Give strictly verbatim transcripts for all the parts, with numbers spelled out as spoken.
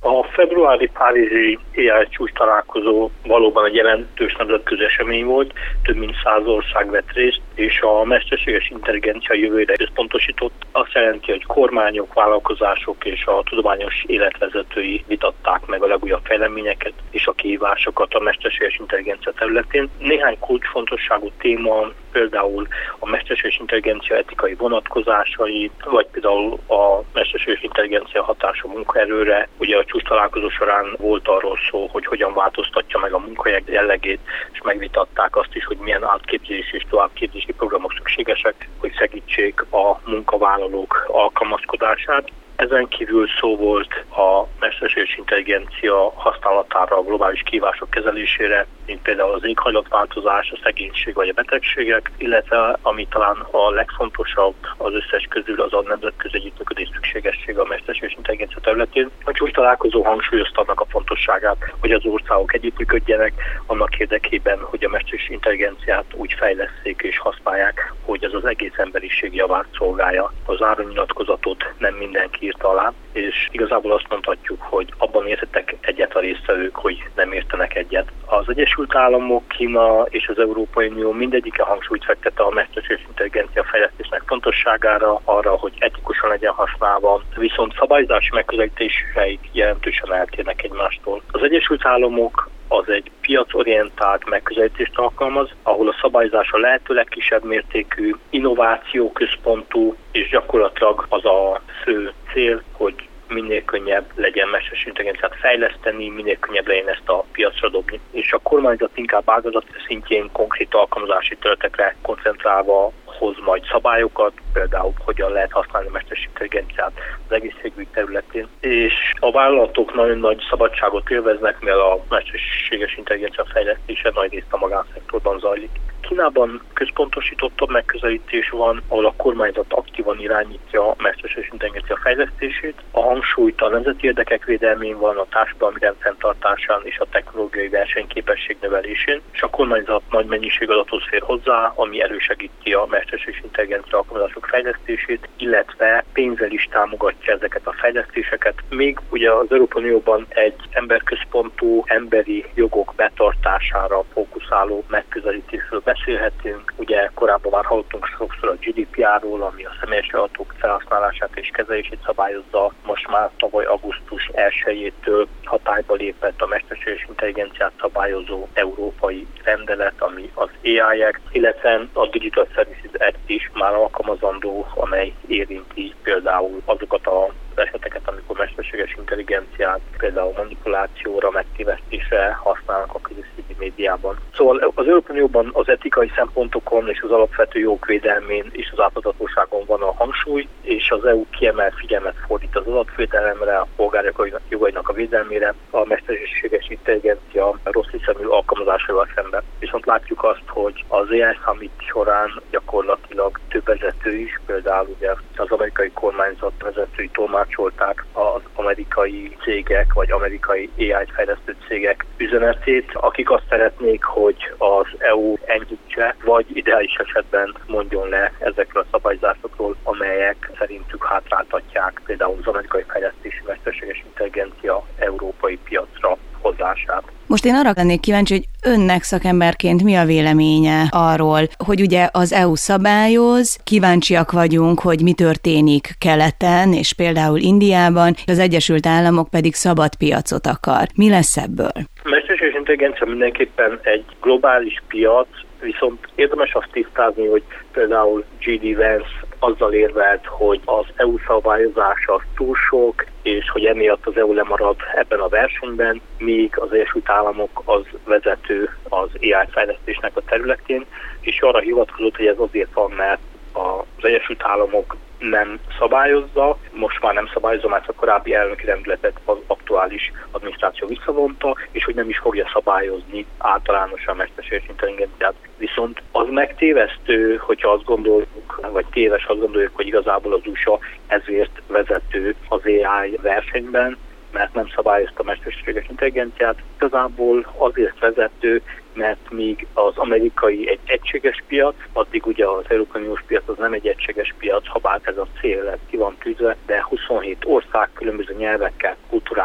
A februári párizsi á i csúcs találkozó valóban egy jelentős nemzetközi esemény volt, több mint száz ország vett részt, és a mesterséges intelligencia jövőre összpontosított. Azt jelenti, hogy kormányok, vállalkozások és a tudományos életvezetői vitatták meg a legújabb fejleményeket és a kihívásokat a mesterséges intelligencia területén. Néhány kulcsfontosságú téma, például a mesterséges intelligencia etikai vonatkozásai, vagy például a mesterséges intelligencia hatása munkaerőre. Ugye a csúcs találkozó során volt arról szó, hogy hogyan változtatja meg a munkahelyek jellegét, és megvitatták azt is, hogy milyen átképzés és továbbképzési programok szükségesek, hogy segítsék a munkavállalók alkalmazkodását. Ezen kívül szó volt a mesterséges intelligencia használatára a globális kihívások kezelésére, mint például az éghajlatváltozás, a szegénység vagy a betegségek, illetve ami talán a legfontosabb az összes közül az a nemzetközi együttműködés szükségessége a mesterséges intelligencia területén. A csúcs találkozó hangsúlyozta annak a fontosságát, hogy az országok együttműködjenek annak érdekében, hogy a mesterséges intelligenciát úgy fejlesszék és használják, hogy ez az egész emberiség javát szolgálja. Az zárónyilatkozatot nem mindenki írta alá, és igazából azt mondhatjuk, hogy abban értettek egyet a résztvevők, hogy nem értenek egyet. Az Egyesült Államok, Kína és az Európai Unió mindegyike hangsúlyt fektette a mesterséges intelligencia fejlesztésnek fontosságára, arra, hogy etikusan legyen használva, viszont szabályozási megközelítéseik jelentősen eltérnek egymástól. Az Egyesült Államok az egy piacorientált megközelítést alkalmaz, ahol a szabályozás a lehető legkisebb mértékű, innovációközpontú, és gyakorlatilag az a fő cél, hogy minél könnyebb legyen mesterséges intelligenciát fejleszteni, minél könnyebb legyen ezt a piacra dobni. És a kormányzat inkább ágazat szintjén konkrét alkalmazási területekre koncentrálva hoz majd szabályokat, például hogyan lehet használni a mesterséges intelligenciát az egészségügy területén. És a vállalatok nagyon nagy szabadságot élveznek, mivel a mesterséges intelligencia fejlesztése nagy részt a magánszektorban zajlik. Kínában központosítottabb megközelítés van, ahol a kormányzat aktívan irányítja a mesterséges intelligencia fejlesztését. A hangsúlyt a nemzeti érdekek védelmén van, a társadalmi rendfenntartásán és a technológiai versenyképesség növelésén, és a kormányzat nagy mennyiség adathoz fér hozzá, ami elősegíti a mesterséges intelligencia alkalmazások fejlesztését, illetve pénzzel is támogatja ezeket a fejlesztéseket. Még ugye az Európai Unióban egy emberközpontú emberi jogok betartására fókuszáló megközelítésről beszélhetünk. Ugye korábban már hallottunk sokszor a gé dé pé er-ról, ami a személyes adatok felhasználását és kezelését szabályozza. Most már tavaly augusztus elsejétől hatályba lépett a mesterséges intelligenciát szabályozó európai rendelet, ami az á i Act, illetve a Digital Services Act is már alkalmazandó, amely érinti például azokat a eseteket, amikor mesterséges intelligenciát például manipulációra, megtévesztésre használnak a közösségi médiában. Szóval az Európai Unióban az etikai szempontokon és az alapvető jogok védelmén és az átláthatóságon van a hangsúly, és az é u kiemelt figyelmet fordít az adatvédelemre, a polgárok jogainak a védelmére, a mesterséges intelligencia rossz hiszemű alkalmazásával szemben. Viszont látjuk azt, hogy az á i Summit során gyakorlatilag több vezető is, például ugye az amerikai kormányzat vezetői tolmácsolták az amerikai cégek vagy amerikai á i fejlesztő cégek üzenetét, akik azt szeretnék, hogy az é u enyhítse, vagy ideális esetben mondjon le ezekről a szabályzásokról, amelyek szerintük hátráltatják például az amerikai fejlesztési mesterséges intelligencia európai piacra hozását. Most én arra lennék kíváncsi, hogy önnek szakemberként mi a véleménye arról, hogy ugye az é u szabályoz, kíváncsiak vagyunk, hogy mi történik keleten, és például Indiában, az Egyesült Államok pedig szabad piacot akar. Mi lesz ebből? A mesterséges intelligencia mindenképpen egy globális piac, viszont érdemes azt tisztázni, hogy például gé dé Vance azzal érvelt, hogy az é u szabályozása az túl sok, és hogy emiatt az é u lemarad ebben a versenyben, míg az Egyesült Államok az vezető az á i fejlesztésnek a területén, és arra hivatkozott, hogy ez azért van, mert az Egyesült Államok nem szabályozza, most már nem szabályozza, mert a korábbi elnöki rendeletet az aktuális adminisztráció visszavonta, és hogy nem is fogja szabályozni általánosan a mesterséges intelligenciát. Viszont az megtévesztő, hogyha azt gondoljuk, vagy téves azt gondoljuk, hogy igazából az u es á ezért vezető az á i versenyben, mert nem szabályozta a mesterséges intelligenciát. Igazából azért vezető, mert míg az amerikai egy egységes piac, addig ugye az Európai Uniós piac az nem egy egységes piac, ha bár ez a cél, ez ki van tűzve, de huszonhét ország különböző nyelvekkel, kultúrákkal és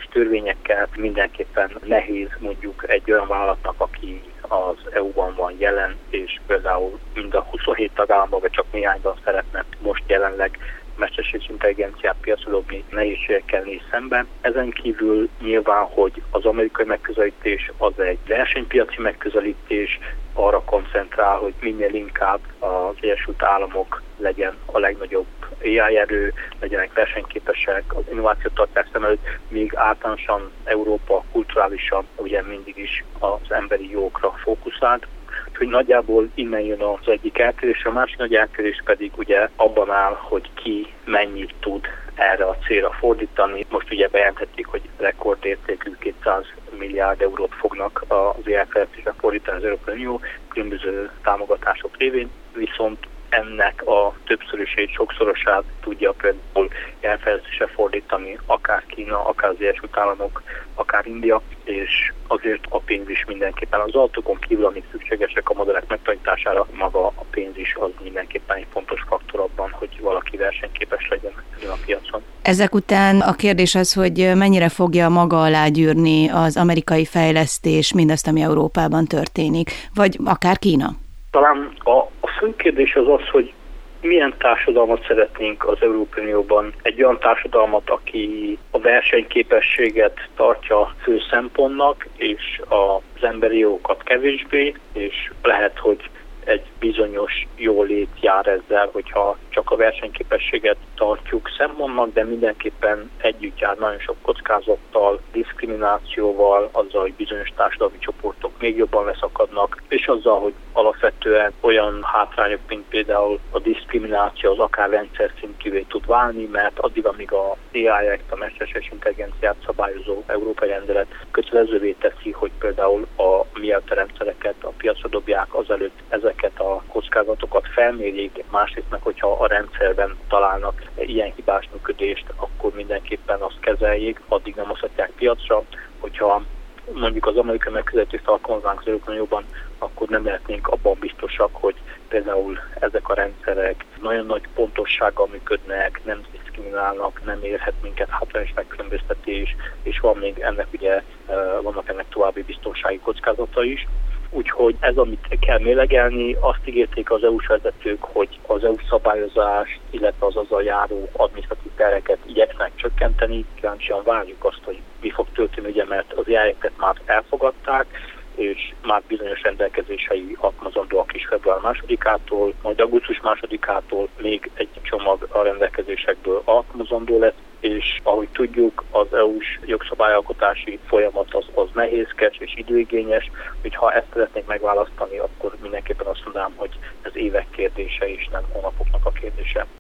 törvényekkel. Mindenképpen nehéz mondjuk egy olyan vállalatnak, aki az é u-ban van jelen, és például mind a huszonhét tagállamban, vagy csak néhányban szeretne most jelenleg mesterséges intelligenciát piacra dobni, nehézségekkel néz szemben. Ezen kívül nyilván, hogy az amerikai megközelítés az egy versenypiaci megközelítés, arra koncentrál, hogy minél inkább az Egyesült Államok legyen a legnagyobb á i erő, legyenek versenyképesek, az innovációt tartják szem előtt, míg általánosan Európa kulturálisan ugye mindig is az emberi jogokra fókuszált. Úgyhogy nagyjából innen jön az egyik eltérés, a másik nagy eltérés pedig ugye abban áll, hogy ki mennyit tud erre a célra fordítani. Most ugye bejelentették, hogy rekordértékű kétszáz milliárd eurót fognak az á i fejlesztésre fordítani az Európai Unió különböző támogatások révén, viszont ennek a többszörösét, sokszorosát tudja például elfejlesztésre fordítani akár Kína, akár az Egyesült Államok, akár India, és azért a pénz is mindenképpen az adatokon kívül, amik szükségesek a modellek megtanítására, maga a pénz is az mindenképpen egy fontos faktor abban, hogy valaki versenyképes legyen a piacon. Ezek után a kérdés az, hogy mennyire fogja maga alá gyűrni az amerikai fejlesztés mindazt, ami Európában történik, vagy akár Kína? Talán a, a fő kérdés az az, hogy milyen társadalmat szeretnénk az Európai Unióban. Egy olyan társadalmat, aki a versenyképességet tartja fő szempontnak, és az emberi jogokat kevésbé, és lehet, hogy egy bizonyos jólét jár ezzel, hogyha csak a versenyképességet tartjuk szempontnak, de mindenképpen együtt jár nagyon sok kockázattal, diszkriminációval, azzal, hogy bizonyos társadalmi csoportok még jobban leszakadnak, és azzal, hogy alapvetően olyan hátrányok, mint például a diszkrimináció az akár rendszer szintűvé tud válni, mert addig, amíg a á i Act, a mesterséges intelligenciát szabályozó európai rendelet kötelezővé teszi, hogy például a mielőtt rendszereket a piacra dobják, azelőtt ezeket a kockázatokat felmérjék, másrészt meg, hogyha a rendszerben találnak ilyen hibás működést, akkor mindenképpen azt kezeljék, addig nem hozhatják piacra. Hogyha mondjuk az amerikai megközelítést alkalmaznánk az Európai Unióban, akkor nem lehetnénk abban biztosak, hogy például ezek a rendszerek nagyon nagy pontossággal működnek, nem diszkriminálnak, nem érhet minket hátrányos megkülönböztetés, és van még ennek ugye, vannak ennek további biztonsági kockázata is. Úgyhogy ez, amit kell mérlegelni, azt ígérték az é u-s vezetők, hogy az é u szabályozás, illetve az azzal járó adminisztratív terheket igyekeznek csökkenteni. Kíváncsian várjuk azt, hogy mi fog történni, ugye, mert az á i Act-et már elfogadták, és már bizonyos rendelkezései alkalmazandóak is február másodikától, majd augusztus másodikától még egy csomag a rendelkezésekből alkalmazandó lesz, és ahogy tudjuk, az é u-s jogszabályalkotási folyamat az, az nehézkes és időigényes, hogy ha ezt szeretnék megválasztani, akkor mindenképpen azt mondanám, hogy ez évek kérdése és nem hónapoknak a kérdése.